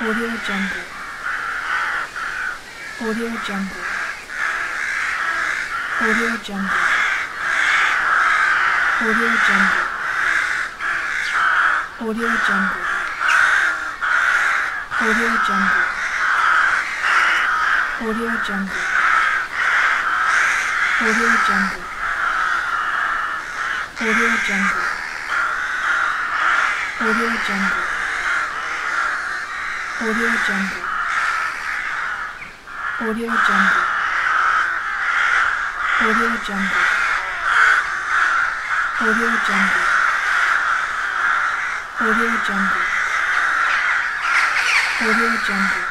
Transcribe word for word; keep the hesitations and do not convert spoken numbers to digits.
Audio Jungle. Audio Jungle. Audio Jungle. Audio Jungle. Audio Jungle. Audio Jungle. Audio Jungle. Audio Jungle. Audio Jungle. Audio Jungle. Audio Jungle. Audio Jungle. Audio Jungle. Audio Jungle. Audio Jungle. Audio Jungle.